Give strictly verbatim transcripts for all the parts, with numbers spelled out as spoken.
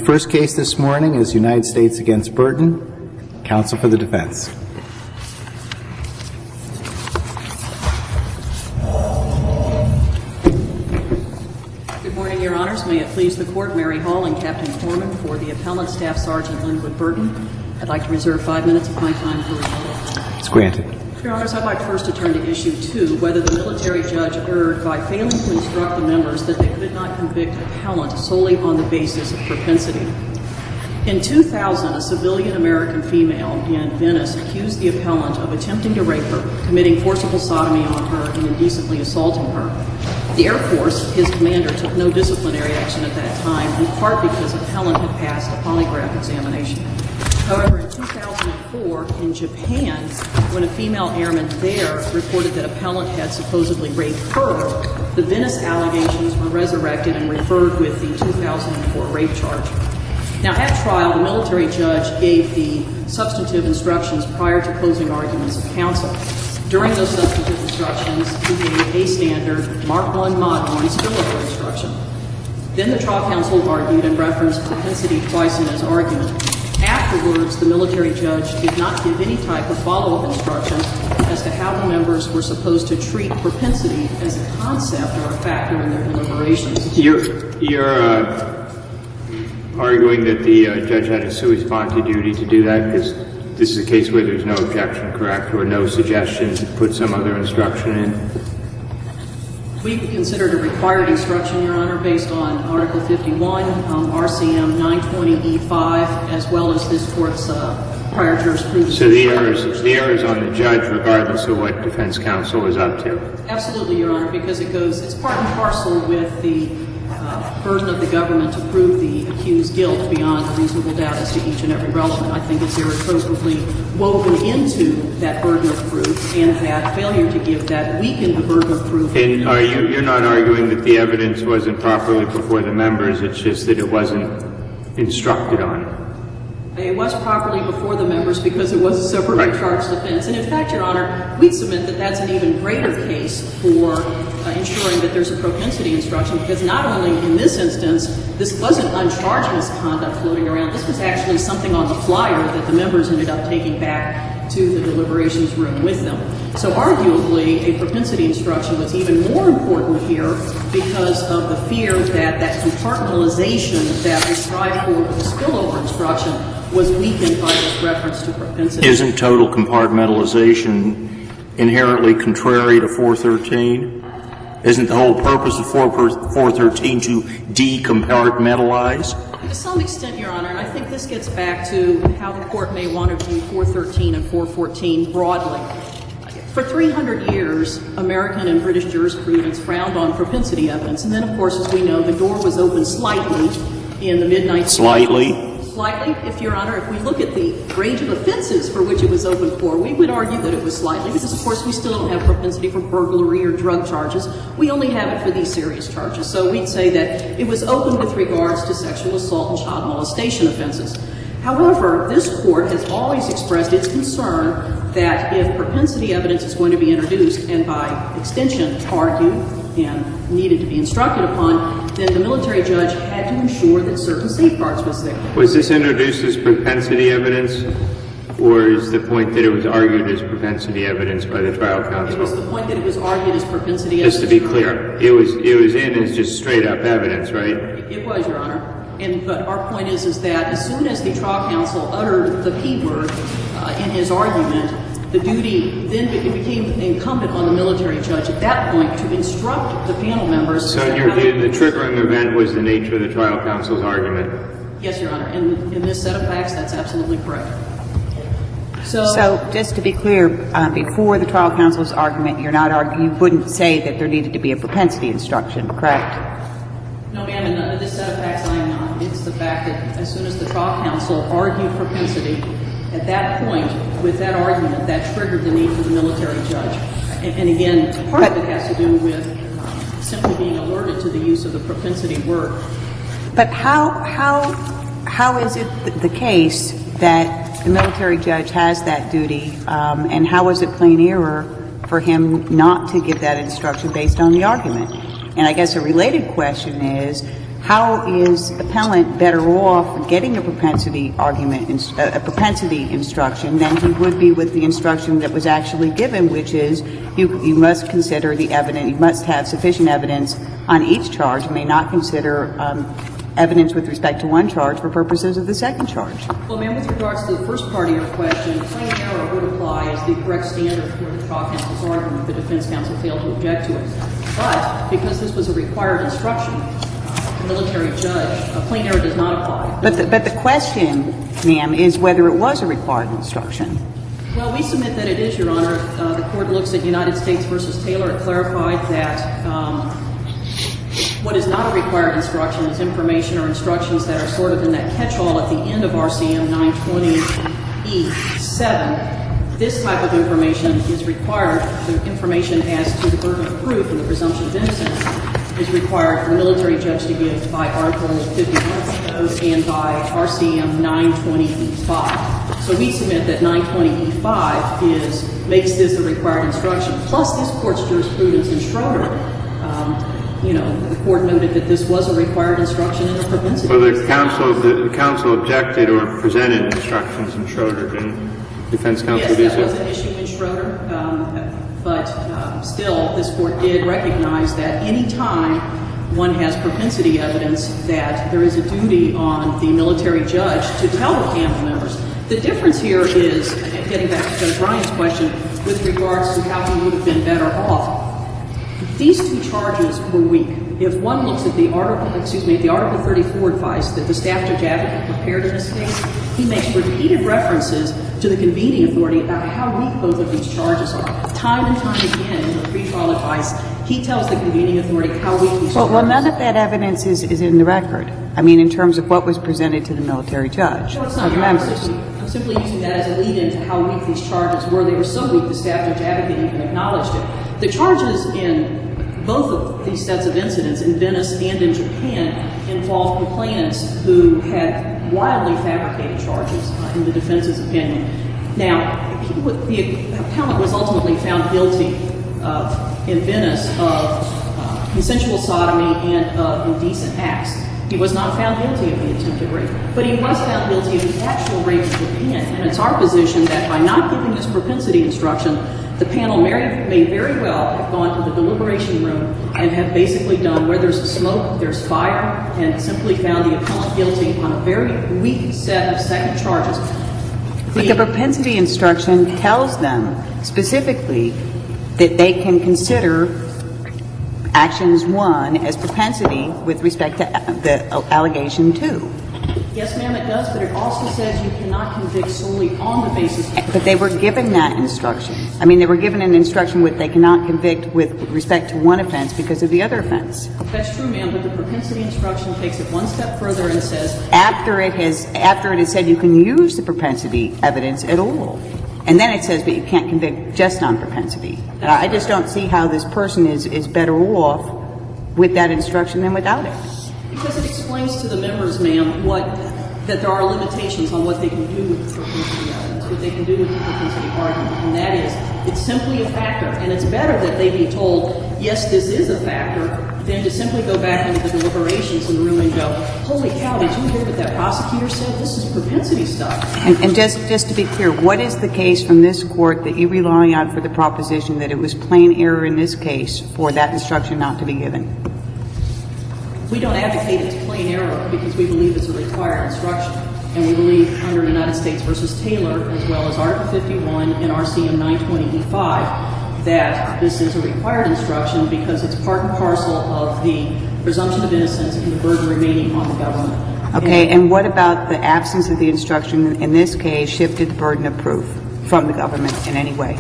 first case this morning is United States against Burton. Counsel for the defense. Good morning, Your Honors. May it please the Court, Mary Hall and Captain Foreman for the appellant, Staff Sergeant Linwood Burton. I'd like to reserve five minutes of my time for rebuttal. It's granted. Your Honors, I'd like first to turn to issue two, whether the military judge erred by failing to instruct the members that they could not convict appellant solely on the basis of propensity. In two thousand, a civilian American female in Venice accused the appellant of attempting to rape her, committing forcible sodomy on her, and indecently assaulting her. The Air Force, his commander, took no disciplinary action at that time, in part because appellant had passed a polygraph examination. However, in two thousand four, in Japan, when a female airman there reported that appellant had supposedly raped her, the Venice allegations were resurrected and referred with the two thousand four rape charge. Now, at trial, the military judge gave the substantive instructions prior to closing arguments of counsel. During those substantive instructions, he gave a standard Mark one Mod one spillover instruction. Then the trial counsel argued and referenced propensity twice in his argument. Afterwards, the military judge did not give any type of follow-up instruction as to how the members were supposed to treat propensity as a concept or a factor in their deliberations. You're, you're uh, arguing that the uh, judge had a sui sponte duty to do that because this is a case where there's no objection, correct, or no suggestion to put some other instruction in? We considered a required instruction, Your Honor, based on Article fifty-one, um, R C M nine twenty E five, as well as this Court's uh, prior jurisprudence. So the error is the error is on the judge, regardless of what defense counsel is up to. Absolutely, Your Honor, because it goes it's part and parcel with the uh, burden of the government to prove the accused guilt beyond a reasonable doubt as to each and every relevant. I think it's irreproachably woven into that burden of proof, and that failure to give that weakened the burden of proof. And are you you're not arguing that the evidence wasn't properly before the members? It's just that it wasn't instructed on. It was properly before the members because it was a separately right. charged offense. And in fact, Your Honor, we'd submit that that's an even greater case for uh, ensuring that there's a propensity instruction, because not only in this instance, this wasn't uncharged misconduct floating around. This was actually something on the flyer that the members ended up taking back to the deliberations room with them. So arguably, a propensity instruction was even more important here because of the fear that that compartmentalization that we strive for with the spillover instruction was weakened by this reference to propensity. Isn't total compartmentalization inherently contrary to four thirteen? Isn't the whole purpose of four thirteen to decompartmentalize? To some extent, Your Honor, and I think this gets back to how the Court may want to view four thirteen and four fourteen broadly. For three hundred years, American and British jurisprudence frowned on propensity evidence. And then, of course, as we know, the door was opened slightly in the mid nineteen Slightly? Slightly, if Your Honor, if we look at the range of offenses for which it was opened for, we would argue that it was slightly, because, of course, we still don't have propensity for burglary or drug charges. We only have it for these serious charges. So we'd say that it was open with regards to sexual assault and child molestation offenses. However, this Court has always expressed its concern that if propensity evidence is going to be introduced and by extension argued and needed to be instructed upon, then the military judge had to ensure that certain safeguards was there. Was this introduced as propensity evidence, or is the point that it was argued as propensity evidence by the trial counsel? It was the point that it was argued as propensity just evidence. Just to be clear, it was it was in as just straight up evidence, right? It, it was, Your Honor. And, but our point is, is that as soon as the trial counsel uttered the P word uh, in his argument, the duty then it became incumbent on the military judge at that point to instruct the panel members. So in your view, the triggering event was the nature of the trial counsel's argument? Yes, Your Honor. In, in this set of facts, that's absolutely correct. So, so just to be clear, uh, before the trial counsel's argument, you're not arguing, you wouldn't say that there needed to be a propensity instruction, correct? No, ma'am. In uh, this set of facts, I am not. It's the fact that as soon as the trial counsel argued propensity, at that point, with that argument, that triggered the need for the military judge. And, and again, part but, of it has to do with um, simply being alerted to the use of the propensity word. But how how how is it the case that the military judge has that duty, um, and how is it plain error for him not to give that instruction based on the argument? And I guess a related question is, how is appellant better off getting a propensity argument, a propensity instruction than he would be with the instruction that was actually given, which is you, you must consider the evidence, you must have sufficient evidence on each charge. You may not consider um, evidence with respect to one charge for purposes of the second charge. Well, ma'am, with regards to the first part of your question, plain error would apply as the correct standard for the trial counsel's argument. The defense counsel failed to object to it. But because this was a required instruction, uh, the military judge, a plain error does not apply. But the, but the question, ma'am, is whether it was a required instruction. Well, we submit that it is, Your Honor. Uh, the court looks at United States versus Taylor. It clarified that um, what is not a required instruction is information or instructions that are sort of in that catch-all at the end of R C M nine twenty E seven. This type of information is required. The information as to the burden of proof and the presumption of innocence is required for the military judge to give by Article fifty-one of the Code and by R C M nine twenty E five. So we submit that nine twenty E five is makes this a required instruction. Plus, this court's jurisprudence in Schroeder, um, you know, the court noted that this was a required instruction in the propensity. Well, the counsel, the counsel objected or presented instructions in Schroeder, didn't defense counsel do so? Yes, that was an issue in Schroeder, um, but uh, still, this court did recognize that any time one has propensity evidence, that there is a duty on the military judge to tell the panel members. The difference here is, getting back to Judge Ryan's question, with regards to how he would have been better off. These two charges were weak. If one looks at the article, excuse me, the Article thirty-four advice that the staff judge advocate prepared in this case, he makes repeated references to the convening authority about how weak both of these charges are. Time and time again in the pre-trial advice, he tells the convening authority how weak these well, charges are. Well, none of that evidence is, is in the record. I mean, in terms of what was presented to the military judge No, it's or not. the I'm members. simply, I'm simply using that as a lead-in to how weak these charges were. They were so weak the staff judge advocate even acknowledged it. The charges in both of these sets of incidents, in Venice and in Japan, involved complainants who had wildly fabricated charges, uh, in the defense's opinion. Now, he, the appellant was ultimately found guilty of, in Venice, of uh, consensual sodomy and of indecent acts. He was not found guilty of the attempted rape, but he was found guilty of the actual rape in Japan. And it's our position that by not giving this propensity instruction, the panel may, may very well have gone to the deliberation room and have basically done where there's smoke, there's fire, and simply found the appellant guilty on a very weak set of second charges. But the propensity instruction tells them specifically that they can consider actions one as propensity with respect to the allegation two. Yes, ma'am, it does, but it also says you cannot convict solely on the basis of... But they were given that instruction. I mean, they were given an instruction with they cannot convict with respect to one offense because of the other offense. That's true, ma'am, but the propensity instruction takes it one step further and says... After it has, after it has said you can use the propensity evidence at all. And then it says, but you can't convict just on propensity. Uh, I just don't see how this person is, is better off with that instruction than without it. Because it explains to the members, ma'am, what, that there are limitations on what they can do with the propensity evidence, what they can do with the propensity argument. And that is, it's simply a factor. And it's better that they be told, yes, this is a factor, than to simply go back into the deliberations in the room and go, holy cow, did you hear what that prosecutor said? This is propensity stuff. And, and just, just to be clear, what is the case from this court that you rely on for the proposition that it was plain error in this case for that instruction not to be given? We don't advocate it's plain error because we believe it's a required instruction. And we believe under United States versus Taylor, as well as Article fifty-one and R C M nine twenty E five, that this is a required instruction because it's part and parcel of the presumption of innocence and the burden remaining on the government. Okay, and, and what about the absence of the instruction in this case shifted the burden of proof from the government in any way?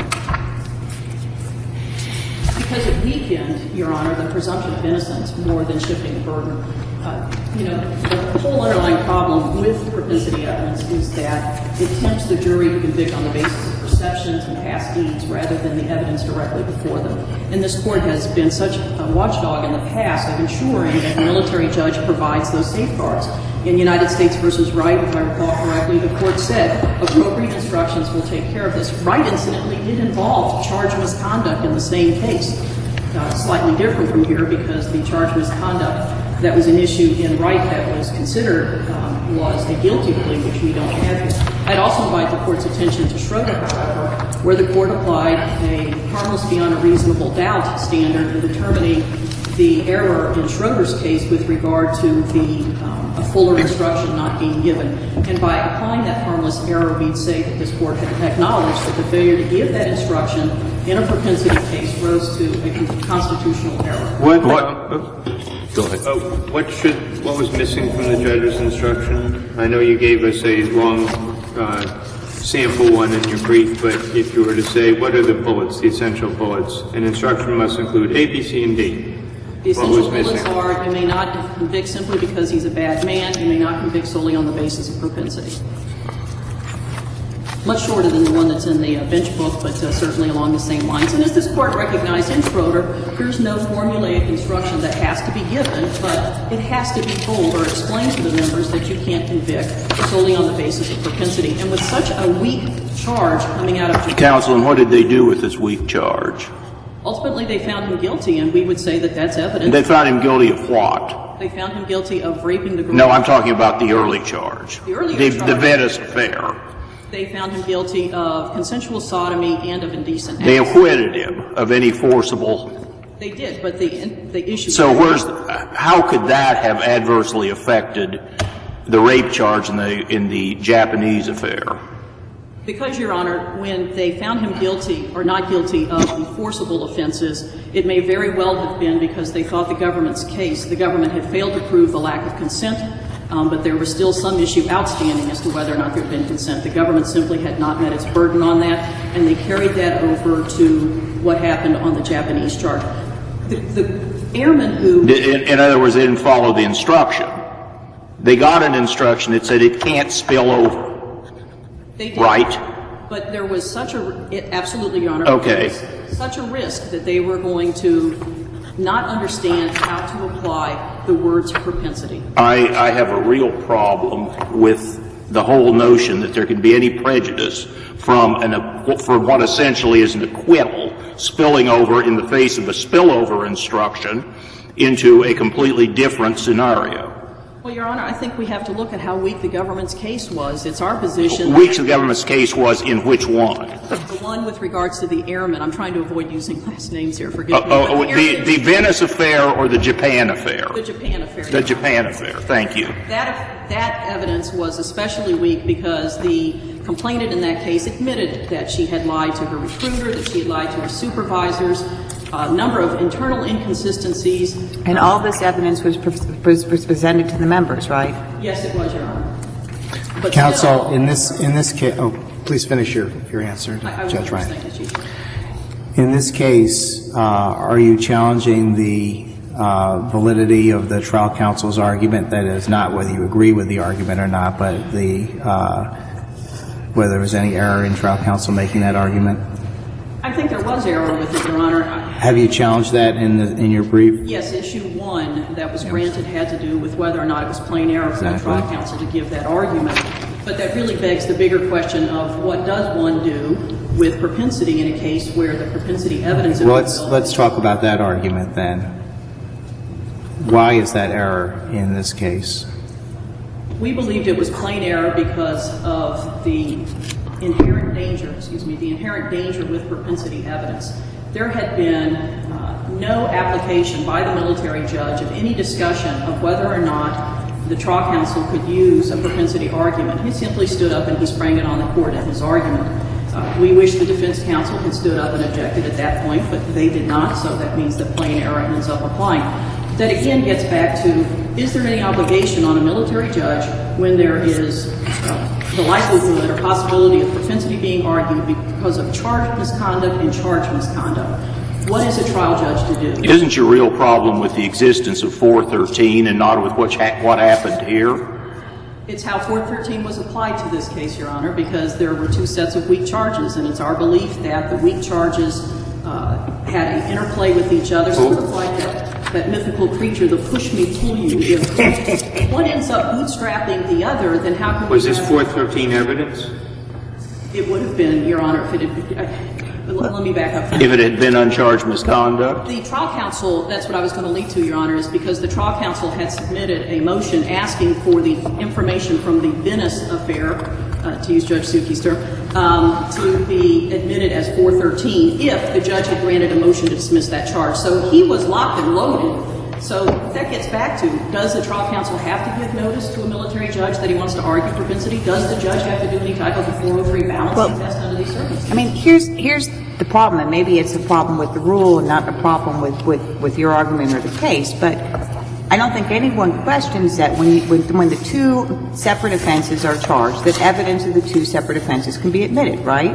Because it weakened, Your Honor, the presumption of innocence more than shifting the burden. Uh, you know, the whole underlying problem with propensity evidence is that it tempts the jury to convict on the basis of perceptions and past deeds rather than the evidence directly before them. And this court has been such a watchdog in the past of ensuring that the military judge provides those safeguards. In United States versus Wright, if I recall correctly, the court said appropriate instructions will take care of this. Wright incidentally did involve charged misconduct in the same case. Uh, slightly different from here because the charged misconduct that was an issue in Wright that was considered um, was a guilty plea, which we don't have here. I'd also invite the Court's attention to Schroeder, however, where the Court applied a harmless beyond a reasonable doubt standard in determining the error in Schroeder's case with regard to the um, a fuller instruction not being given. And by applying that harmless error, we'd say that this Court had acknowledged that the failure to give that instruction in a propensity case rose to a constitutional error. What? what Go ahead. Uh, what should? What was missing from the judge's instruction? I know you gave us a long uh, sample one in your brief, but if you were to say, what are the bullets, the essential bullets? An instruction must include A, B, C, and D. The essential bullets are, you may not convict simply because he's a bad man. You may not convict solely on the basis of propensity. Much shorter than the one that's in the uh, bench book, but uh, certainly along the same lines. And as this Court recognized in Schroeder, there's no formulaic instruction that has to be given, but it has to be told or explained to the members that you can't convict solely on the basis of propensity. And with such a weak charge coming out of Japan, Counsel, and what did they do with this weak charge? Ultimately, they found him guilty, and we would say that that's evidence. They found him guilty of what? They found him guilty of raping the girl. No, I'm talking about the early charge. The earlier the, charge. The Venice affair. They found him guilty of consensual sodomy and of indecent acts. They acquitted him of any forcible. They did, but the the issue. So where's how could that have adversely affected the rape charge in the in the Japanese affair? Because, Your Honor, when they found him guilty or not guilty of the forcible offenses, it may very well have been because they thought the government's case, the government had failed to prove the lack of consent, um, but there was still some issue outstanding as to whether or not there had been consent. The government simply had not met its burden on that, and they carried that over to what happened on the Japanese charge. The, the airmen who... In, in other words, they didn't follow the instruction. They got an instruction that said it can't spill over. They did. Right. But there was such a, it, absolutely, Your Honor. Okay. There was such a risk that they were going to not understand how to apply the words propensity. I, I have a real problem with the whole notion that there can be any prejudice from an, from what essentially is an acquittal spilling over in the face of a spillover instruction into a completely different scenario. Well, Your Honor, I think we have to look at how weak the government's case was. It's our position. Weak the government's case was in which one? The one with regards to the airmen. I'm trying to avoid using last names here. Forgive uh, me. Oh, the, the, the Venice affair or the Japan affair? The Japan affair. The Japan affair. Thank you. That, that evidence was especially weak because the complainant in that case admitted that she had lied to her recruiter, that she had lied to her supervisors, a number of internal inconsistencies. And all this evidence was, was, was presented to the members, right? Yes, it was, Your Honor. But Counsel, still, in this in this case, oh, please finish your your answer, to I, I Judge Ryan. Thank you, Chief. In this case, uh, are you challenging the uh, validity of the trial counsel's argument? That is, not whether you agree with the argument or not, but the uh, whether there was any error in trial counsel making that argument? I think there was error with it, Your Honor. Have you challenged that in the in your brief? Yes, issue one that was granted had to do with whether or not it was plain error for the trial counsel to give that argument. But that really begs the bigger question of what does one do with propensity in a case where the propensity evidence... Well, let's, let's talk about that argument then. Why is that error in this case? We believed it was plain error because of the inherent danger, excuse me, the inherent danger with propensity evidence. There had been uh, no application by the military judge of any discussion of whether or not the trial counsel could use a propensity argument. He simply stood up and he sprang it on the court in his argument. Uh, we wish the defense counsel had stood up and objected at that point, but they did not, so that means that plain error ends up applying. That again gets back to, is there any obligation on a military judge when there is uh, the likelihood or possibility of propensity being argued because of charged misconduct and charged misconduct? What is a trial judge to do? Isn't your real problem with the existence of four thirteen and not with what, ha- what happened here? It's how four thirteen was applied to this case, Your Honor, because there were two sets of weak charges, and it's our belief that the weak charges uh, had an interplay with each other, sort of like that, that mythical creature, the push me, pull you. If one ends up bootstrapping the other, then how can we... Was this four thirteen evidence? It would have been, Your Honor, if it had been... Let, let me back up. If it had been uncharged misconduct? The trial counsel, that's what I was going to lead to, Your Honor, is because the trial counsel had submitted a motion asking for the information from the Venice affair, uh, to use Judge Suki's term, um, to be admitted as four thirteen if the judge had granted a motion to dismiss that charge. So he was locked and loaded. So that gets back to, does the trial counsel have to give notice to a military judge that he wants to argue propensity? Does the judge have to do any type of a four oh three balancing Well, test under these circumstances? I mean, here's here's the problem, and maybe it's a problem with the rule and not a problem with, with, with your argument or the case, but I don't think anyone questions that when, you, when, when the two separate offenses are charged, that evidence of the two separate offenses can be admitted, right?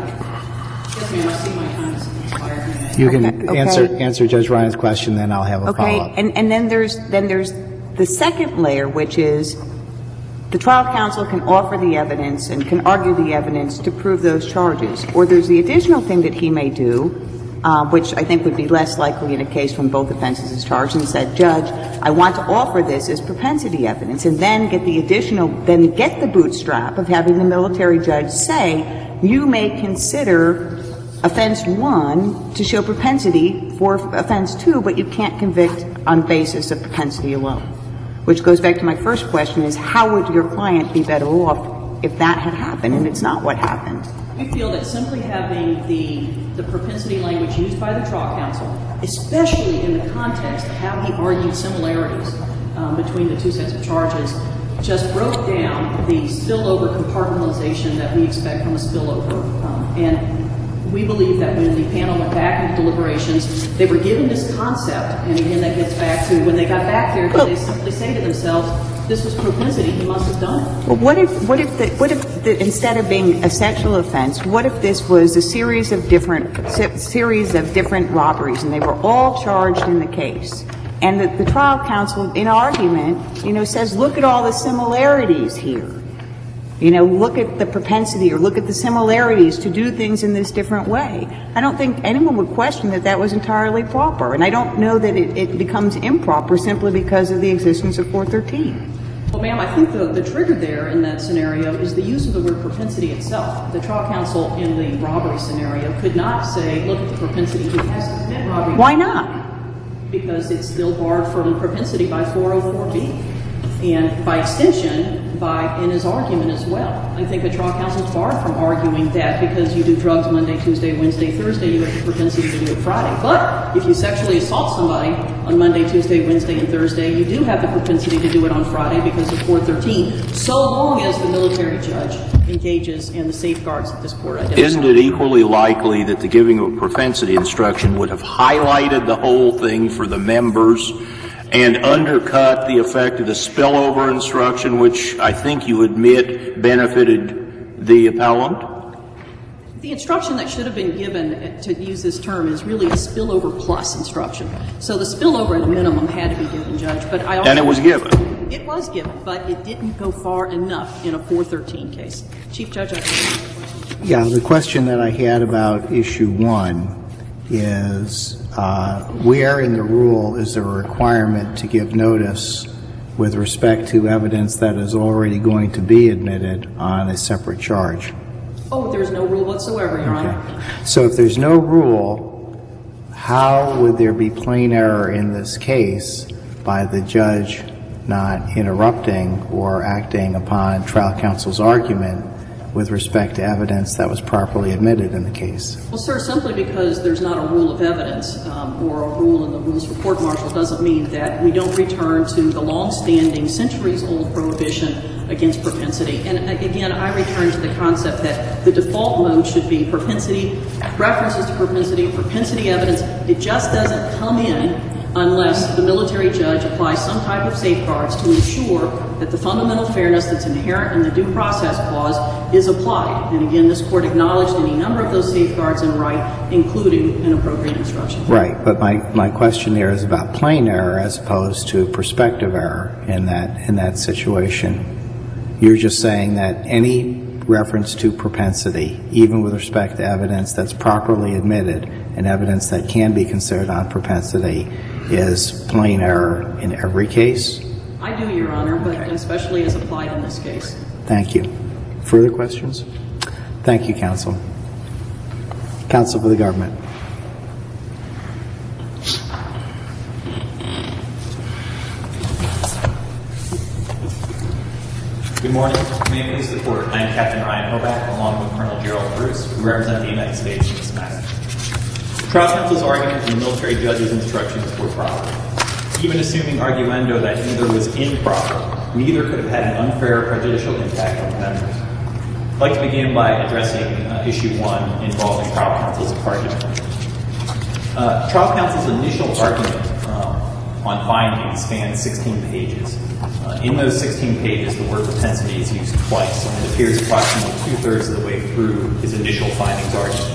Yes, ma'am. I see my time is expired. You can Okay, okay. answer answer Judge Ryan's question, then I'll have a Okay, follow-up. and, and then there's then there's the second layer, which is the trial counsel can offer the evidence and can argue the evidence to prove those charges. Or there's the additional thing that he may do, uh, which I think would be less likely in a case when both offenses is charged, and said, Judge, I want to offer this as propensity evidence, and then get the additional, then get the bootstrap of having the military judge say, you may consider offense one to show propensity for offense two, but you can't convict on basis of propensity alone. Which goes back to my first question, is how would your client be better off if that had happened, and it's not what happened? I feel that simply having the, the propensity language used by the trial counsel, especially in the context of how he argued similarities um, between the two sets of charges, just broke down the spillover compartmentalization that we expect from a spillover. Um, and we believe that when the panel went back into deliberations, they were given this concept, and again, that gets back to when they got back there, did they simply say to themselves, this was propensity, he must have done it? Well, what if, what if, the, what if the, instead of being a sexual offense, what if this was a series of different, se- series of different robberies, and they were all charged in the case? And the, the trial counsel, in argument, you know, says, look at all the similarities here. You know, look at the propensity or look at the similarities to do things in this different way. I don't think anyone would question that that was entirely proper. And I don't know that it, it becomes improper simply because of the existence of four thirteen. Well, ma'am, I think the, the trigger there in that scenario is the use of the word propensity itself. The trial counsel in the robbery scenario could not say, look at the propensity, he has to commit robbery. Why not? Because it's still barred from propensity by four oh four B. And by extension, by in his argument as well. I think the trial counsel is barred from arguing that because you do drugs Monday, Tuesday, Wednesday, Thursday, you have the propensity to do it Friday. But if you sexually assault somebody on Monday, Tuesday, Wednesday, and Thursday, you do have the propensity to do it on Friday because of four thirteen, so long as the military judge engages in the safeguards that this court identifies. Isn't it equally likely that the giving of a propensity instruction would have highlighted the whole thing for the members and undercut the effect of the spillover instruction, which I think you admit benefited the appellant? The instruction that should have been given, to use this term, is really a spillover plus instruction. So the spillover at a minimum had to be given, Judge. But I also And it was given. It was given, but it didn't go far enough in a four thirteen case. Chief Judge, I have Yeah, the question that I had about issue one is uh, where in the rule is there a requirement to give notice with respect to evidence that is already going to be admitted on a separate charge? Oh, there's no rule whatsoever, Your Honor. So if there's no rule, how would there be plain error in this case by the judge not interrupting or acting upon trial counsel's argument with respect to evidence that was properly admitted in the case? Well, sir, simply because there's not a rule of evidence um, or a rule in the rules for court-martial doesn't mean that we don't return to the long-standing, centuries-old prohibition against propensity. And again, I return to the concept that the default mode should be propensity, references to propensity, propensity evidence. It just doesn't come in unless the military judge applies some type of safeguards to ensure that the fundamental fairness that's inherent in the due process clause is applied. And again, this court acknowledged any number of those safeguards in right, including an appropriate instruction. Right, but my, my question there is about plain error as opposed to prospective error in that, in that situation. You're just saying that any reference to propensity, even with respect to evidence that's properly admitted and evidence that can be considered on propensity, is plain error in every case? I do, Your Honor, but Okay. especially as applied in this case. Thank you. Further questions? Thank you, counsel. Counsel for the government. Good morning. May it please the Court. I am Captain Ryan Hoback, along with Colonel Gerald Bruce, who represent the United States in this matter. Trial counsel's argument and the military judge's instructions were proper. Even assuming arguendo that neither was improper, neither could have had an unfair or prejudicial impact on the members. I'd like to begin by addressing uh, issue one involving trial counsel's argument. Uh, trial counsel's initial argument uh, on findings spans sixteen pages. Uh, in those sixteen pages, the word propensity is used twice, and it appears approximately two-thirds of the way through his initial findings argument.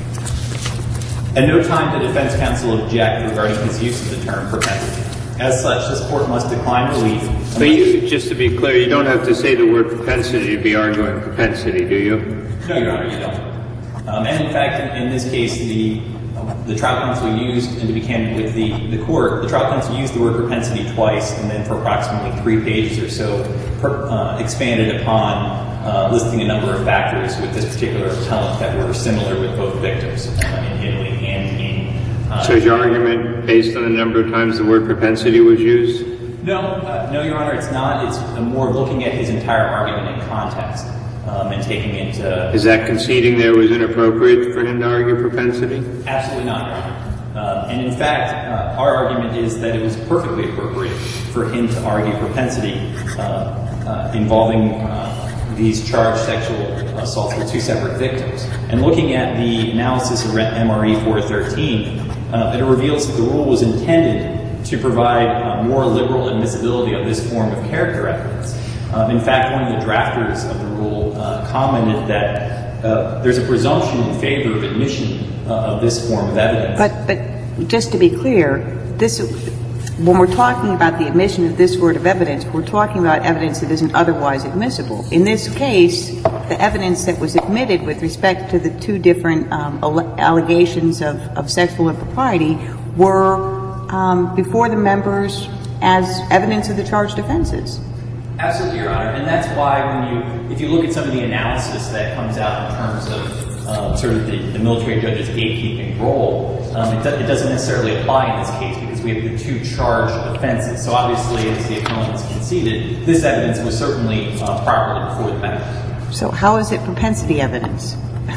At no time did defense counsel object regarding his use of the term propensity. As such, this court must decline relief. But you, just to be clear, you don't have to say the word propensity to be arguing propensity, do you? No, Your Honor, you don't. Um, and in fact, in, in this case, the the trial counsel used, and to be candid with the, the court, the trial counsel used the word propensity twice, and then for approximately three pages or so, per, uh, expanded upon uh, listing a number of factors with this particular appellant that were similar with both victims uh, in Italy and in. Uh, so is your argument based on the number of times the word propensity was used? No, uh, no, Your Honor, it's not. It's more looking at his entire argument in context um, and taking into. Is that conceding that it was inappropriate for him to argue propensity? Absolutely not, Your Honor. Uh, and in fact, uh, our argument is that it was perfectly appropriate for him to argue propensity uh, uh, involving uh, these charged sexual assaults with two separate victims. And looking at the analysis of M R E four thirteen, uh, it reveals that the rule was intended to provide uh, more liberal admissibility of this form of character evidence. Um, in fact, one of the drafters of the rule uh, commented that uh, there's a presumption in favor of admission uh, of this form of evidence. But, but just to be clear, this, when we're talking about the admission of this sort of evidence, we're talking about evidence that isn't otherwise admissible. In this case, the evidence that was admitted with respect to the two different um, allegations of, of sexual impropriety were Um, before the members as evidence of the charged offenses. Absolutely, Your Honor, and that's why when you, if you look at some of the analysis that comes out in terms of um, sort of the, the military judge's gatekeeping role, um, it, do, it doesn't necessarily apply in this case because we have the two charged offenses. So obviously, as the appellant has conceded, this evidence was certainly uh, properly before the members. So how is it propensity evidence?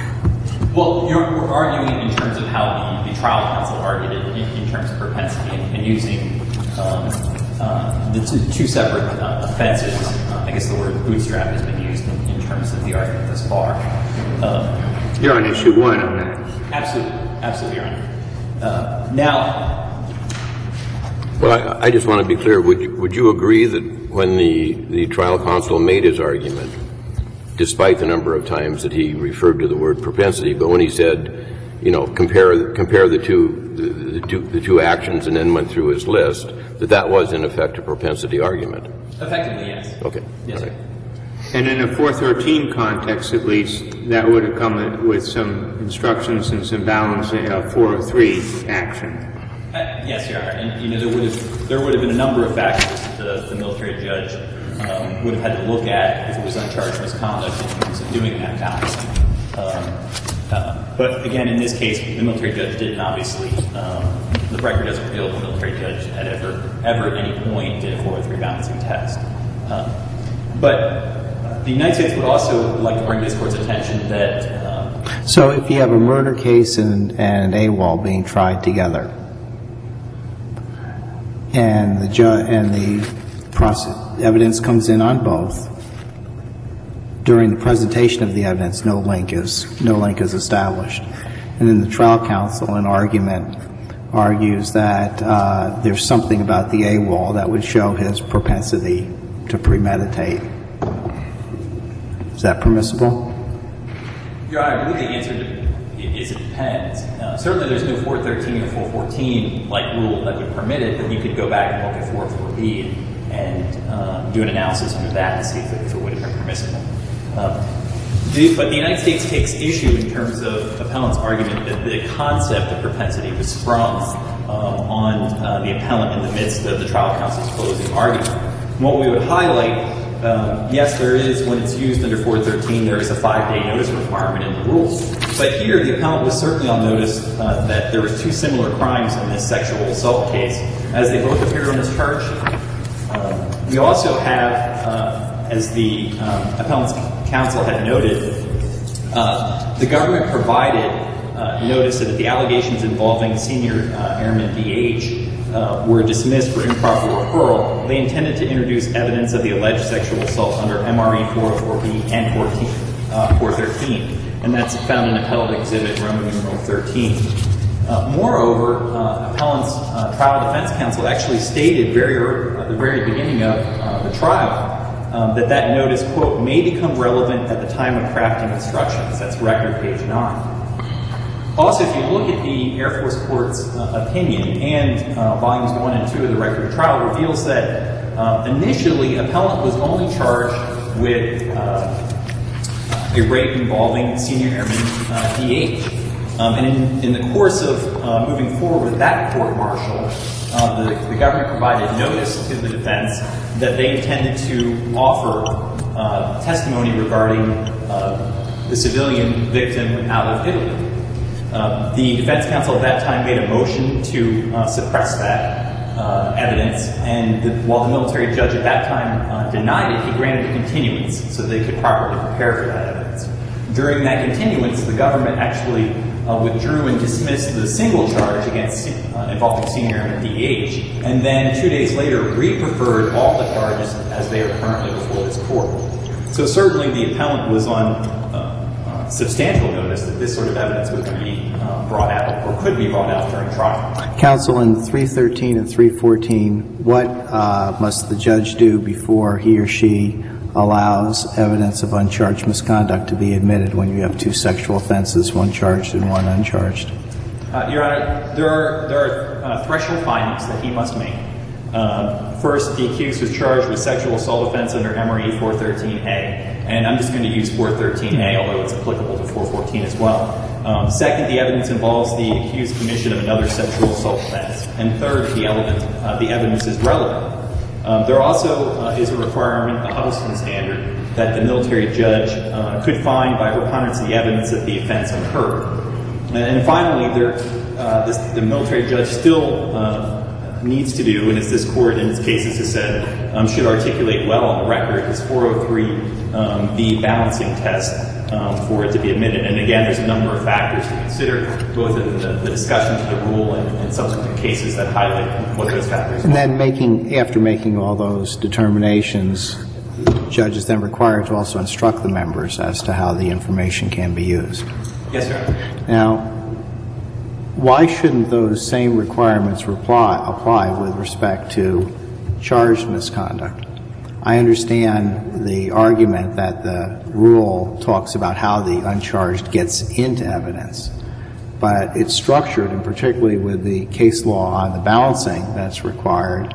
Well, you're, we're arguing in terms of how the, the trial counsel argued it in, in terms of propensity and, and using um, uh, the two, two separate uh, offenses. Uh, I guess the word bootstrap has been used in, in terms of the argument thus far. Uh, You're on issue one on that. Absolutely. Absolutely, Your Honor. Uh, now... Well, I, I just want to be clear. Would you, would you agree that when the, the trial counsel made his argument, despite the number of times that he referred to the word propensity, but when he said, you know, compare compare the two the, the two the two actions and then went through his list, that that was in effect a propensity argument? Effectively, yes. Okay. Yes, all sir. right. And in a four thirteen context, at least, that would have come with some instructions and some balance in a four oh three action. Uh, yes, Your Honor. And, you know, there would have there would have been a number of factors that the, the military judge Um, would have had to look at if it was uncharged misconduct in terms of doing that balancing. Um, uh, but again, in this case, the military judge didn't obviously, um, the record doesn't reveal the military judge had ever, ever at any point did a four oh three balancing test. Um, but uh, the United States would also like to bring this court's attention that... Um, so if you have a murder case and, and AWOL being tried together, and the ju- and the process evidence comes in on both. During the presentation of the evidence, no link is no link is established, and then the trial counsel in argument argues that uh, there's something about the AWOL that would show his propensity to premeditate. Is that permissible? Your Honor, I believe the answer to, is it depends. Uh, certainly, there's no four thirteen or four fourteen like rule that would permit it, but you could go back and look at four four B and uh, do an analysis under that and see if it, if it would have been permissible. Um, the, but the United States takes issue in terms of appellant's argument that the concept of propensity was sprung um, on uh, the appellant in the midst of the trial counsel's closing argument. And what we would highlight Um, yes, there is, when it's used under four thirteen, there is a five-day notice requirement in the rules. But here, the appellant was certainly on notice uh, that there was two similar crimes in this sexual assault case, as they both appeared on his charge sheet. Um, we also have, uh, as the um, appellant's counsel had noted, uh, the government provided uh, notice that the allegations involving Senior uh, Airman D H Uh, were dismissed for improper referral. They intended to introduce evidence of the alleged sexual assault under M R E four oh four B and four thirteen, and that's found in Appellate Exhibit Roman numeral thirteen. Uh, moreover, uh, appellant's uh, trial defense counsel actually stated very early, at the very beginning of uh, the trial um, that that notice, quote, may become relevant at the time of crafting instructions. That's record page nine. Also, if you look at the Air Force Court's uh, opinion and uh, volumes one and two of the record of trial, reveals that uh, initially appellant was only charged with uh, a rape involving Senior Airman uh, D H. Um, and in, in the course of uh, moving forward with that court-martial, uh, the, the government provided notice to the defense that they intended to offer uh, testimony regarding uh, the civilian victim out of Italy. Uh, the defense counsel at that time made a motion to uh, suppress that uh, evidence, and the, while the military judge at that time uh, denied it, he granted a continuance so they could properly prepare for that evidence. During that continuance, the government actually uh, withdrew and dismissed the single charge against uh, involving Senior Airman D H, and then two days later re-preferred all the charges as they are currently before this court. So certainly the appellant was on substantial notice that this sort of evidence was going to be uh, brought out or could be brought out during trial. Counsel, in three thirteen and three fourteen, what uh, must the judge do before he or she allows evidence of uncharged misconduct to be admitted when you have two sexual offenses, one charged and one uncharged? Uh, Your Honor, there are, there are uh, threshold findings that he must make. Uh, first, the accused was charged with sexual assault offense under M R E four thirteen A, and I'm just going to use four thirteen A, although it's applicable to four fourteen as well. Um, second, the evidence involves the accused commission of another sexual assault offense. And third, the, evidence, uh, the evidence is relevant. Um, there also uh, is a requirement, the Huddleston standard, that the military judge uh, could find by preponderance of the evidence that the offense occurred. And, and finally, there, uh, this, the military judge still uh, needs to do, and as this court in its cases has said, um, should articulate well on the record, is four oh three um, B balancing test um, for it to be admitted. And again, there's a number of factors to consider, both in the, the discussion to the rule and, and subsequent cases that highlight what those factors are. And then making, after making all those determinations, the judge is then required to also instruct the members as to how the information can be used. Yes, Your Honor. Now, why shouldn't those same requirements reply, apply with respect to charged misconduct? I understand the argument that the rule talks about how the uncharged gets into evidence, but it's structured, and particularly with the case law on the balancing that's required,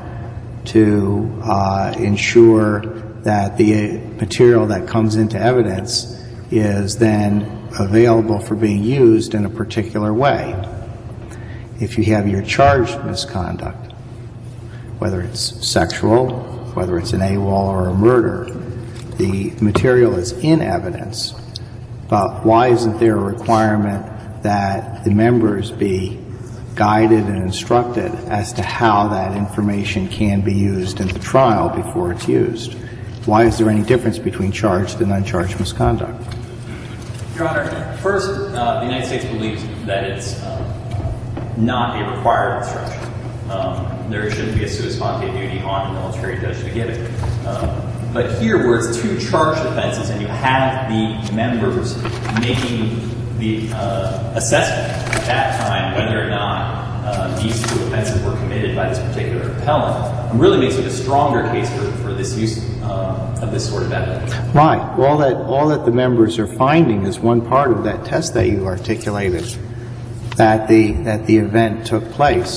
to uh, ensure that the material that comes into evidence is then available for being used in a particular way. If you have your charged misconduct, whether it's sexual, whether it's an AWOL or a murder, the material is in evidence, but why isn't there a requirement that the members be guided and instructed as to how that information can be used in the trial before it's used? Why is there any difference between charged and uncharged misconduct? Your Honor, first, uh, the United States believes that it's uh, not a required instruction. Um, there shouldn't be a sua sponte duty on the military judge to give it. Um, but here, where it's two charged offenses and you have the members making the uh, assessment at that time whether or not uh, these two offenses were committed by this particular appellant, it really makes it a stronger case for, for this use uh, of this sort of evidence. Right. All that, all that the members are finding is one part of that test that you articulated, that the, that the event took place.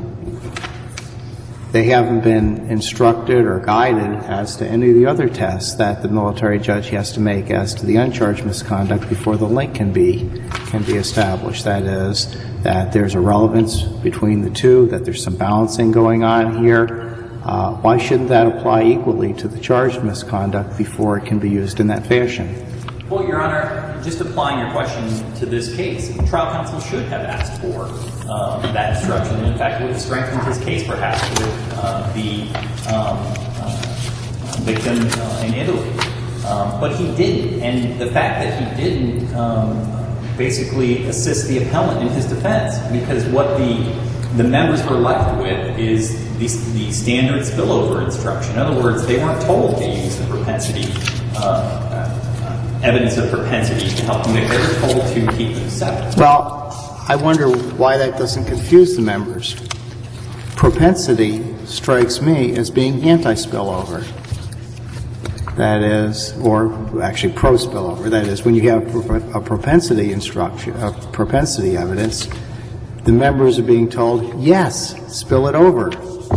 They haven't been instructed or guided as to any of the other tests that the military judge has to make as to the uncharged misconduct before the link can be can be established. That is, that there's a relevance between the two, that there's some balancing going on here, uh, why shouldn't that apply equally to the charged misconduct before it can be used in that fashion? Well, Your Honor, just applying your question to this case, trial counsel should have asked for um, that instruction. And in fact, would have strengthened his case perhaps with uh, the um, uh, victim uh, in Italy. Um, but he didn't. And the fact that he didn't um, basically assist the appellant in his defense, because what the the members were left with is the, the standard spillover instruction. In other words, they weren't told to use the propensity uh, evidence of propensity to help convict. They were told to keep them separate. Well, I wonder why that doesn't confuse the members. Propensity strikes me as being anti-spillover. That is, or actually pro-spillover. That is, when you have a propensity instruction, a propensity evidence, the members are being told, yes, spill it over.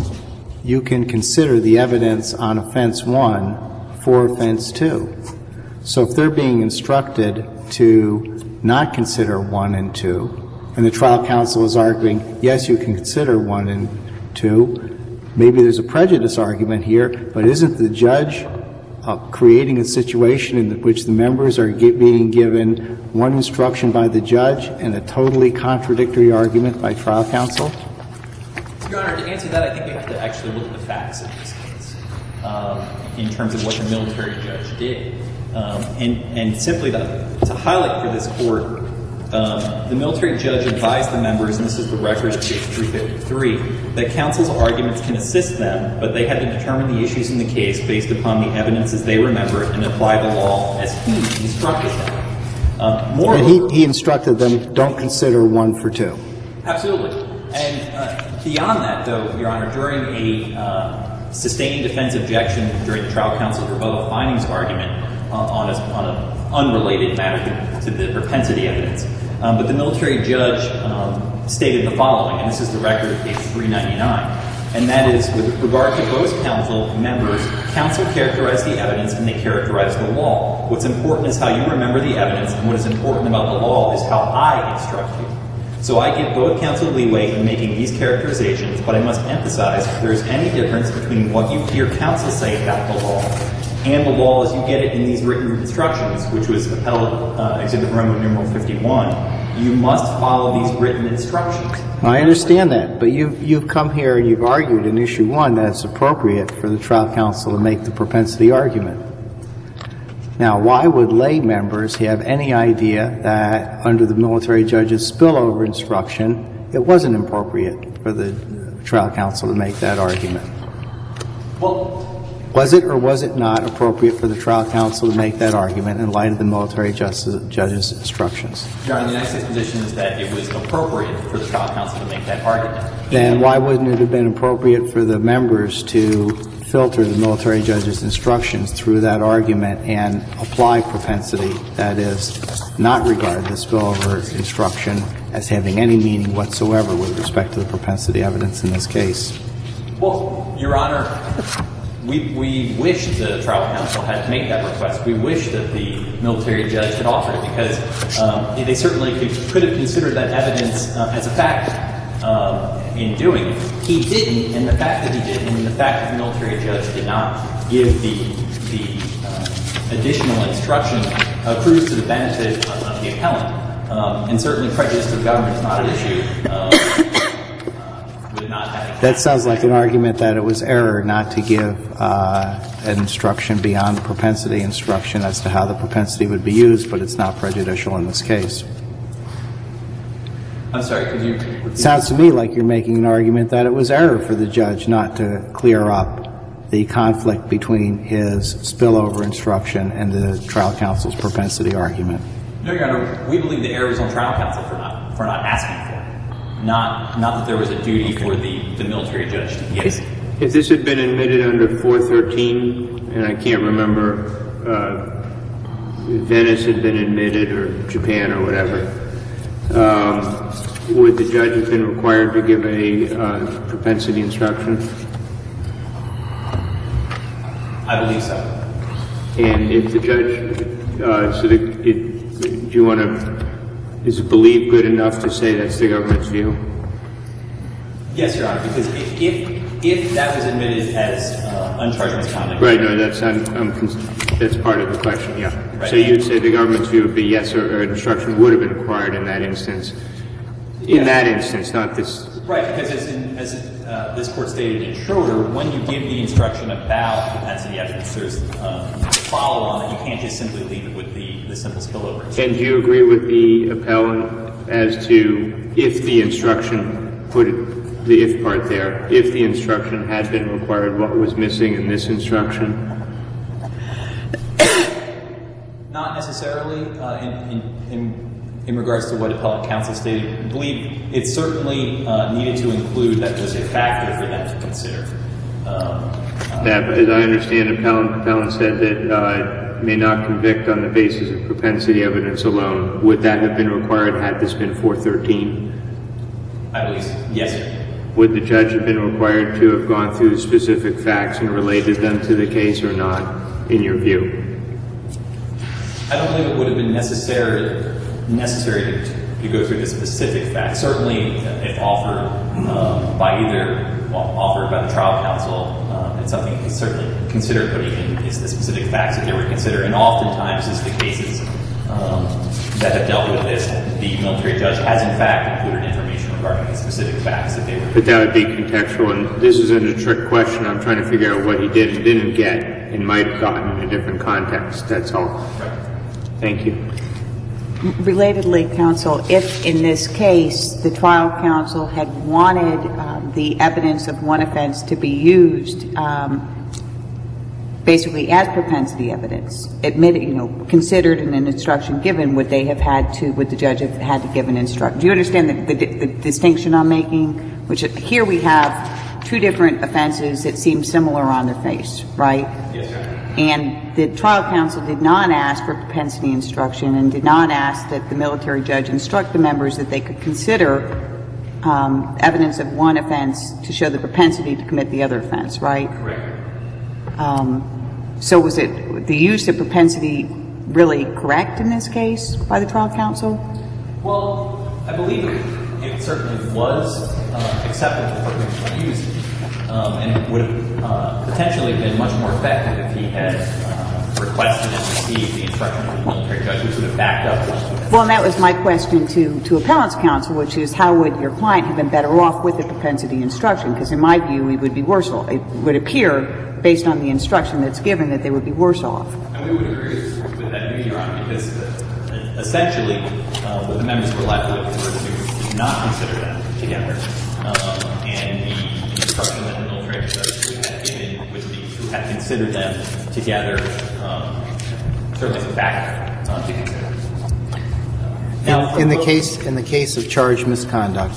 You can consider the evidence on offense one for offense two. So if they're being instructed to not consider one and two, and the trial counsel is arguing, yes, you can consider one and two, maybe there's a prejudice argument here, but isn't the judge uh, creating a situation in which the members are gi- being given one instruction by the judge and a totally contradictory argument by trial counsel? Your Honor, to answer that, I think you have to actually look at the facts of this case um, in terms of what the military judge did. Um, and, and simply to, to highlight for this court, um, the military judge advised the members, and this is the record of page three fifty-three, that counsel's arguments can assist them, but they had to determine the issues in the case based upon the evidence as they remember it and apply the law as he instructed them. Um, more and he, he instructed them, don't consider one for two. Absolutely. And uh, beyond that, though, Your Honor, during a uh, sustained defense objection during the trial counsel's rebuttal findings argument, Uh, on, a, on an unrelated matter to, to the propensity evidence. Um, but the military judge um, stated the following, and this is the record of page three ninety-nine, and that is, with regard to both counsel members, counsel characterized the evidence and they characterized the law. What's important is how you remember the evidence, and what is important about the law is how I instruct you. So I give both counsel leeway in making these characterizations, but I must emphasize if there is any difference between what you hear counsel say about the law and the law as you get it in these written instructions, which was Appellate uh, Exhibit Roman numeral fifty-one, you must follow these written instructions. I understand that, but you've, you've come here and you've argued in issue one that it's appropriate for the trial counsel to make the propensity argument. Now, why would lay members have any idea that under the military judge's spillover instruction, it wasn't appropriate for the trial counsel to make that argument? Well, was it or was it not appropriate for the trial counsel to make that argument in light of the military judge's instructions? Your Honor, the United States position is that it was appropriate for the trial counsel to make that argument. Then why wouldn't it have been appropriate for the members to filter the military judge's instructions through that argument and apply propensity, that is, not regard the spillover instruction as having any meaning whatsoever with respect to the propensity evidence in this case? Well, Your Honor, We, we wish the trial counsel had made that request. We wish that the military judge had offered it because um, they certainly could, could have considered that evidence uh, as a fact um, in doing it. He didn't, and the fact that he didn't, and the fact that the military judge did not give the, the uh, additional instruction accrues to the benefit of, of the appellant. Um, and certainly prejudice to the government is not an issue. Um, That sounds like an argument that it was error not to give uh, an instruction beyond the propensity instruction as to how the propensity would be used, but it's not prejudicial in this case. I'm sorry, could you... It sounds to me like you're making an argument that it was error for the judge not to clear up the conflict between his spillover instruction and the trial counsel's propensity argument. No, Your Honor, we believe the error was on trial counsel for not, for not asking for it. Not, not that there was a duty for the, the military judge to get it. If this had been admitted under four thirteen, and I can't remember, uh, Venice had been admitted or Japan or whatever, um, would the judge have been required to give a uh, propensity instruction? I believe so. And if the judge, uh, so the, it, do you want to, is it believed good enough to say that's the government's view? Yes, Your Honor, because if, if if that was admitted as uh, uncharged misconduct. Right, no, that's, I'm, I'm, cons- that's part of the question, yeah. Right. So you'd say the government's view would be yes, or, or instruction would have been required in that instance. In Yes. that instance, not this. Right, because as, in, as uh, this court stated in Schroeder, when you give the instruction about propensity evidence, there's um, follow on it. You can't just simply leave it with the, the simple spillover. And do you agree with the appellant as to if the instruction, put it, the if part there, if the instruction had been required, what was missing in this instruction? Not necessarily uh, in, in, in in regards to what appellate counsel stated. I believe it certainly uh, needed to include that was a factor for them to consider. Um, uh, That, as I understand, appellant, appellant said that uh, may not convict on the basis of propensity evidence alone. Would that have been required had this been four thirteen? I believe, yes, sir. Would the judge have been required to have gone through specific facts and related them to the case or not, in your view? I don't believe it would have been necessary necessary to, to go through the specific facts. Certainly, if offered um, by either, well, offered by the trial counsel, um, it's something you certainly consider putting in is the specific facts that they were considered. And oftentimes, is the cases um, that have dealt with this, the military judge has in fact included information regarding the specific facts that they were. But that would be contextual, and this isn't a trick question. I'm trying to figure out what he did and didn't get and might have gotten in a different context. That's all. Right. Thank you. Relatedly, counsel, if in this case the trial counsel had wanted um, the evidence of one offense to be used um, basically as propensity evidence, admitted, you know, considered in an instruction given, would they have had to, would the judge have had to give an instruction? Do you understand the, the, the distinction I'm making? Which here we have two different offenses that seem similar on their face, right? Yes, sir. And the trial counsel did not ask for propensity instruction and did not ask that the military judge instruct the members that they could consider um, evidence of one offense to show the propensity to commit the other offense, right? Correct. Um, so was it the use of propensity really correct in this case by the trial counsel? Well, I believe it certainly was uh, acceptable for him to use it. Um, and it would have uh, potentially been much more effective if he had uh, requested and received the instruction from the military judge, which would have backed up. Well, and that was my question to, to appellant's counsel, which is how would your client have been better off with the propensity instruction? Because in my view, he would be worse off. It would appear, based on the instruction that's given, that they would be worse off. And we would agree with that view, Your Honor, because uh, essentially uh, what the members were left with were to not consider them together. Um, and the instruction that the military judge had given would be to have considered them together, um, certainly as a factor uh, to consider. Now, In the case, in the case of charged misconduct,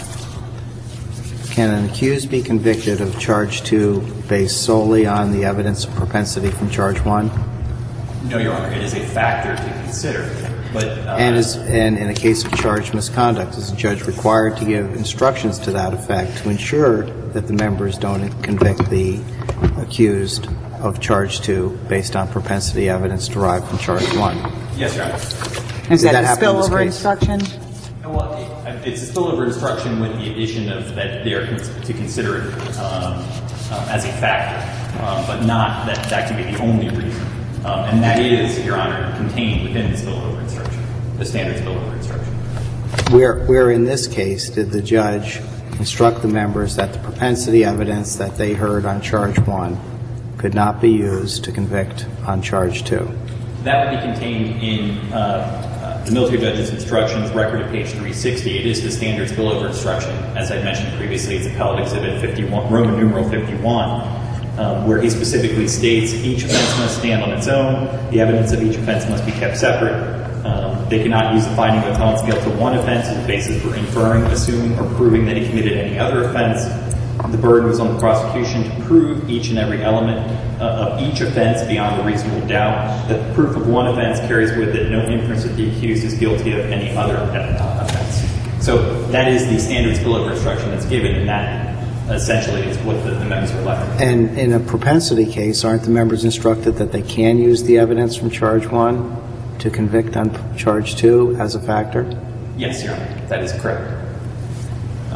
can an accused be convicted of charge two based solely on the evidence of propensity from charge one? no, Your Honor, it is a factor to consider. But, uh, And is, and in a case of charged misconduct, is the judge required to give instructions to that effect to ensure that the members don't convict the accused of charge two based on propensity evidence derived from charge one? yes, Your Honor. Is Did that, that a happen in this spillover case? instruction? Well, it, it's a spillover instruction with the addition of that they're con- to consider it um, um, as a factor, um, but not that that can be the only reason. Um, and that is, Your Honor, contained within the spillover instruction, the standard spillover instruction. Where, where in this case did the judge instruct the members that the propensity evidence that they heard on charge one could not be used to convict on charge two? That would be contained in uh, uh, the military judge's instructions, record at page three sixty. It is the standard spillover instruction. As I mentioned previously, it's appellate exhibit fifty-one, Roman numeral fifty-one, um, where he specifically states each offense must stand on its own. The evidence of each offense must be kept separate. Um, they cannot use the finding of a talent scale to one offense as a basis for inferring, assuming, or proving that he committed any other offense. The burden was on the prosecution to prove each and every element uh, of each offense beyond a reasonable doubt. The proof of one offense carries with it no inference that the accused is guilty of any other uh, offense. So that is the standard spillover instruction that's given, and that essentially is what the, the members were left with. And in a propensity case, aren't the members instructed that they can use the evidence from charge one to convict on charge two as a factor? Yes, Your Honor, that is correct.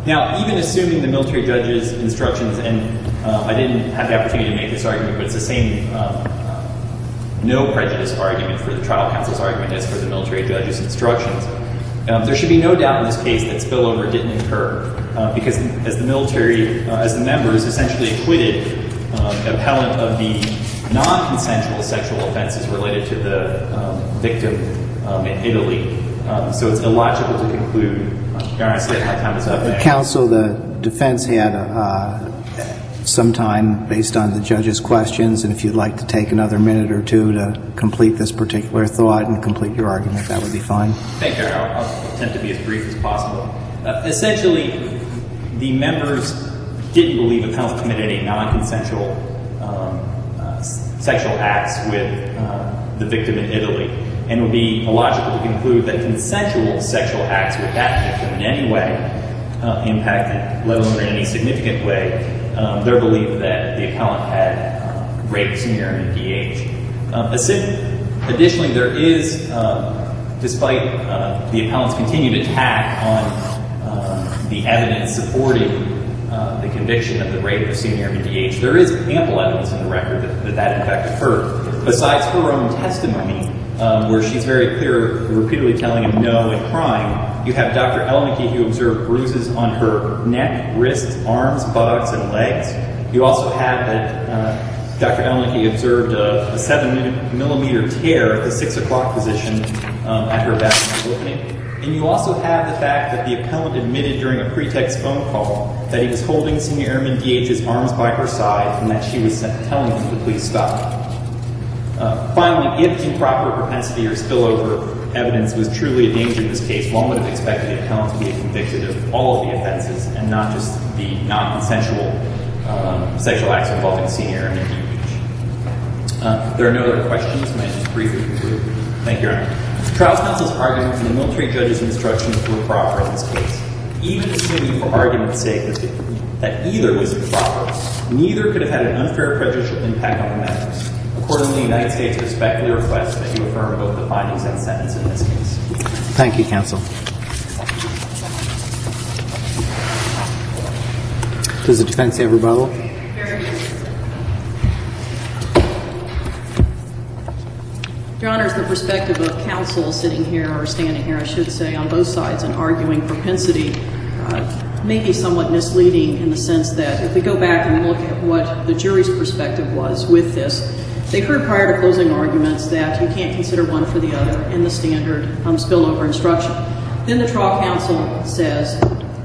Now, even assuming the military judge's instructions, and uh, I didn't have the opportunity to make this argument, but it's the same um, uh, no prejudice argument for the trial counsel's argument as for the military judge's instructions. Um, there should be no doubt in this case that spillover didn't occur uh, because as the military, uh, as the members essentially acquitted um, appellant of the non-consensual sexual offenses related to the um, victim um, in Italy. Um, so it's illogical to conclude. Your Honor, I say my time is up. There. Counsel, the defense had uh, some time based on the judge's questions, and if you'd like to take another minute or two to complete this particular thought and complete your argument, that would be fine. Thank you, Your Honor. I'll, I'll attempt to be as brief as possible. Uh, essentially, the members didn't believe appellant committed a non-consensual um, uh, sexual acts with uh, the victim in Italy, and it would be illogical to conclude that consensual sexual acts with that victim in any way uh, impacted, let alone in any significant way, um, their belief that the appellant had uh, raped Senior Airman D H. Um, additionally, there is, uh, despite uh, the appellant's continued attack on uh, the evidence supporting uh, the conviction of the rape of Senior Airman D H, there is ample evidence in the record that that, that in fact occurred. Besides her own testimony, Um, where she's very clear, repeatedly telling him no and crying, you have Doctor Elnicke who observed bruises on her neck, wrists, arms, buttocks, and legs. You also have that uh, Doctor Elnicke observed a, a seven millimeter tear at the six o'clock position um, at her vaginal opening. And you also have the fact that the appellant admitted during a pretext phone call that he was holding Senior Airman D H's arms by her side and that she was telling him to please stop. Uh, finally, if improper propensity or spillover evidence was truly a danger in this case, one would have expected the appellant to be convicted of all of the offenses and not just the non-consensual um, sexual acts involving Senior Airman D H. Uh, if there are no other questions, may I just briefly conclude? Thank you, Your Honor. The trial counsel's argument and the military judge's instructions were proper in this case. Even assuming for argument's sake that, the, that either was improper, neither could have had an unfair prejudicial impact on the members. Accordingly, the United States respectfully requests that you affirm both the findings and sentence in this case. Thank you, counsel. Does the defense have rebuttal? Your Honors, the perspective of counsel sitting here, or standing here, I should say, on both sides and arguing propensity uh, may be somewhat misleading in the sense that if we go back and look at what the jury's perspective was with this, they heard prior to closing arguments that you can't consider one for the other in the standard um, spillover instruction. Then the trial counsel says,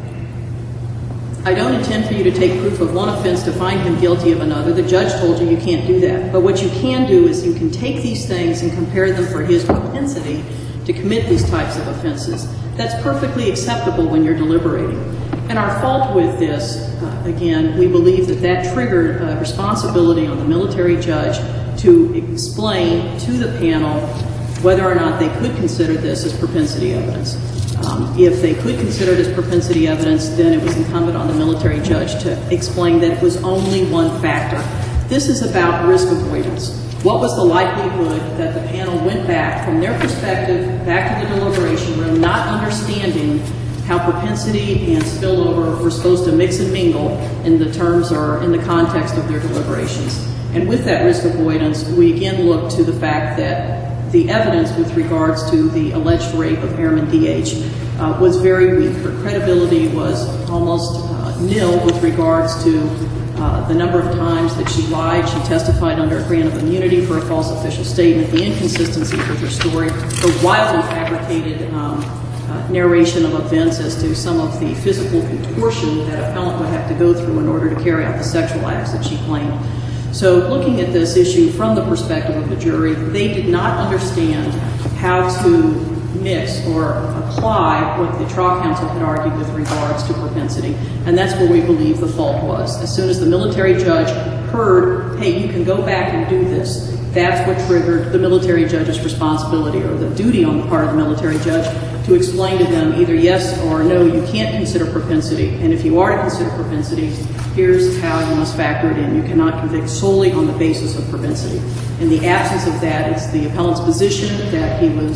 I don't intend for you to take proof of one offense to find him guilty of another. The judge told you you can't do that. But what you can do is you can take these things and compare them for his propensity to commit these types of offenses. That's perfectly acceptable when you're deliberating. And our fault with this, uh, again, we believe that that triggered a responsibility on the military judge to explain to the panel whether or not they could consider this as propensity evidence. Um, if they could consider it as propensity evidence, then it was incumbent on the military judge to explain that it was only one factor. This is about risk avoidance. What was the likelihood that the panel went back from their perspective back to the deliberation room, not understanding how propensity and spillover were supposed to mix and mingle in the terms or in the context of their deliberations. And with that risk avoidance, we again look to the fact that the evidence with regards to the alleged rape of Airman D H uh, was very weak. Her credibility was almost uh, nil with regards to uh, the number of times that she lied. She testified under a grant of immunity for a false official statement, the inconsistency with her story, her wildly fabricated um, uh, narration of events as to some of the physical contortion that a appellant would have to go through in order to carry out the sexual acts that she claimed. So looking at this issue from the perspective of the jury, they did not understand how to mix or apply what the trial counsel had argued with regards to propensity. And that's where we believe the fault was. As soon as the military judge heard, hey, you can go back and do this, that's what triggered the military judge's responsibility or the duty on the part of the military judge to explain to them either yes or no, you can't consider propensity. And if you are to consider propensity, here's how you must factor it in. You cannot convict solely on the basis of propensity. In the absence of that, it's the appellant's position that he was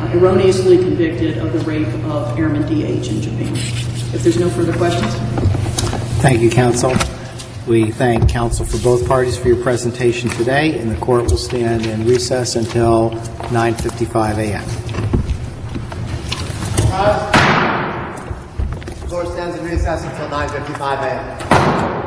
uh, erroneously convicted of the rape of Airman D H in Japan. If there's no further questions. Thank you, counsel. We thank counsel for both parties for your presentation today, and the court will stand in recess until nine fifty-five a.m. The court stands in recess until nine fifty-five a.m.